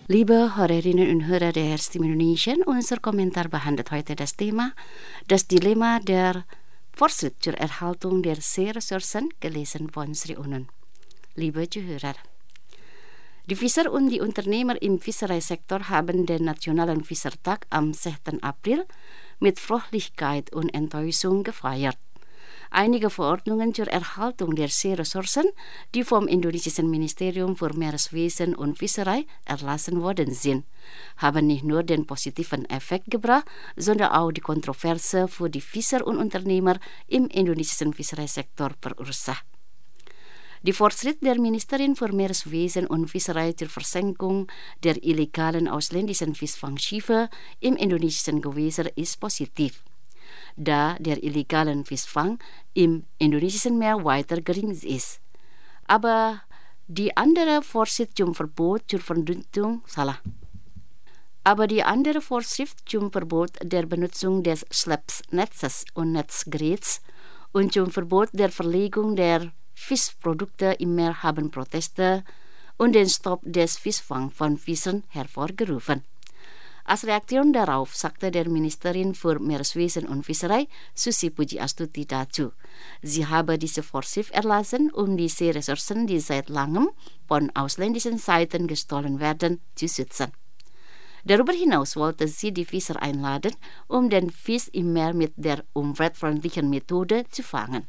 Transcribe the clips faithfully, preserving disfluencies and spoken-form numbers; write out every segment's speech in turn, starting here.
Liebe Hörerinnen und Hörer der Stimme Indonesien, unser Kommentar behandelt heute das Thema Das Dilemma der Fortschritt zur Erhaltung der Seeressourcen, gelesen von Sri Unun. Liebe Zuhörer, die Fischer und die Unternehmer im Fischereisektor haben den Nationalen Fischertag am sechsten April mit Fröhlichkeit und Enttäuschung gefeiert. Einige Verordnungen zur Erhaltung der Seeressourcen, die vom indonesischen Ministerium für Meereswesen und Fischerei erlassen worden sind, haben nicht nur den positiven Effekt gebracht, sondern auch die Kontroverse für die Fischer und Unternehmer im indonesischen Fischereisektor verursacht. Die Fortschritt der Ministerin für Meereswesen und Fischerei zur Versenkung der illegalen ausländischen Fischfangschiffe im indonesischen Gewässer ist positiv, da der illegalen Fischfang im indonesischen Meer weiter gering ist. Aber die andere Vorschrift zum Verbot zur Vernutzung salah. Aber die andere Vorschrift zum Verbot der Benutzung des Schleppnetzes und Netzgeräts und zum Verbot der Verlegung der Fischprodukte im Meer haben Proteste und den Stopp des Fischfangs von Fischern hervorgerufen. Als Reaktion darauf sagte der Ministerin für Meereswesen und Fischerei, Susi Pujiastuti, dazu, sie habe diese Vorschrift erlassen, um die Seeressourcen, die seit langem von ausländischen Seiten gestohlen werden, zu schützen. Darüber hinaus wollte sie die Fischer einladen, um den Fisch im Meer mit der umweltfreundlichen Methode zu fangen.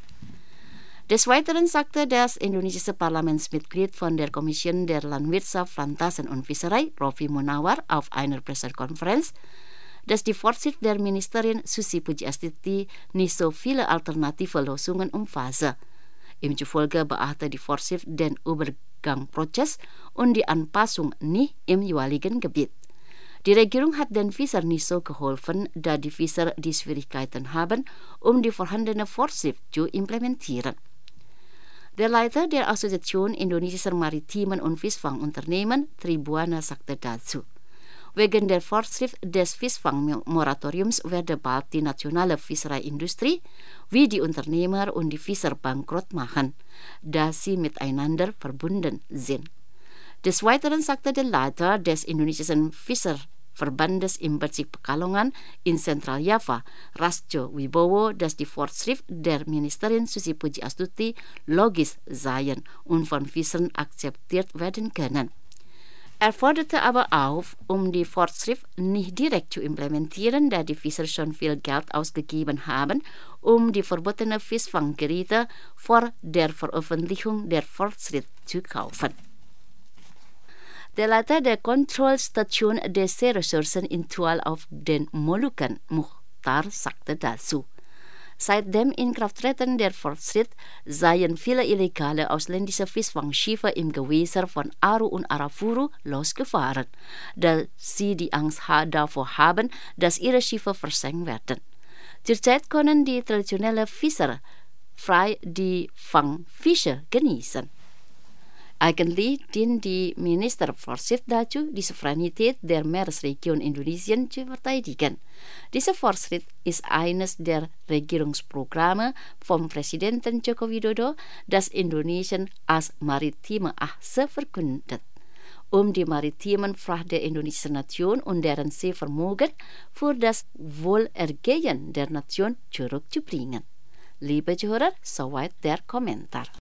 Des Weiteren sagte das indonesische Parlamentsmitglied von der Kommission der Landwirtschaft, Plantasen und Fischerei, Rofi Munawar, auf einer Pressekonferenz, dass die Vorschrift der Ministerin Susi Pujiastuti nicht so viele alternative Lösungen umfasse. Ihm zufolge beachte die Vorschrift den Übergangsprozess und die Anpassung nicht im jeweiligen Gebiet. Die Regierung hat den Fischern nicht so geholfen, da die Fischer die Schwierigkeiten haben, um die vorhandene Vorschrift zu implementieren. Der Leiter der Assoziation Indonesischer Maritimen und Fischfangunternehmen, Tribuana, sagte dazu, wegen der Vorschrift des Fischfangmoratoriums werde bald die nationale Fischereiindustrie wie die Unternehmer und die Fischer bankrott machen, da sie miteinander verbunden sind. Des Weiteren sagte der Leiter des indonesischen Fischerverbandes im Bezirk Pekalongan in Zentral-Java, Rastjo Wibowo, dass die Vorschrift der Ministerin Susi Pujiastuti logisch seien und von Fischern akzeptiert werden können. Er forderte aber auf, um die Vorschrift nicht direkt zu implementieren, da die Fischer schon viel Geld ausgegeben haben, um die verbotene Fischfanggeräte vor der Veröffentlichung der Vorschrift zu kaufen. Der Leiter der Kontrollstation der Seeressourcen in Tual auf den Molukken, Mukhtar, sagte dazu, seit dem Inkrafttreten der Vorschrift seien viele illegale ausländische Fischfangschiffe im Gewässer von Aru und Arafuru losgefahren, da sie die Angst davor haben, dass ihre Schiffe versenkt werden. Zurzeit können die traditionellen Fischer frei die Fangfische genießen. Eigentlich dient die Ministervorschrift dazu, die Souveränität der Meeresregion Indonesien zu verteidigen. Diese Vorschrift ist eines der Regierungsprogramme vom Präsidenten Joko Widodo, das Indonesien als maritime Achse verkündet, um die maritimen Fracht der indonesischen Nation und deren Seevermögen für das Wohlergehen der Nation zurückzubringen. Liebe Zuhörer, soweit der Kommentar.